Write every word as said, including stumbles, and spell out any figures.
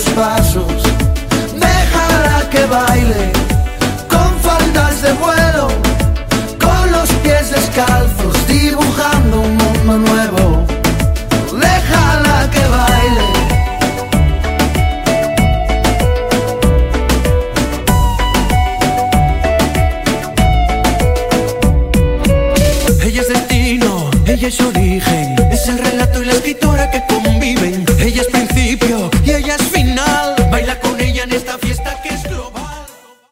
pasos. Déjala que baile con faldas de vuelo, con los pies descalzos, dibujando un mundo nuevo. Déjala que baile. Ella es destino, ella es origen, es el relato y la escritura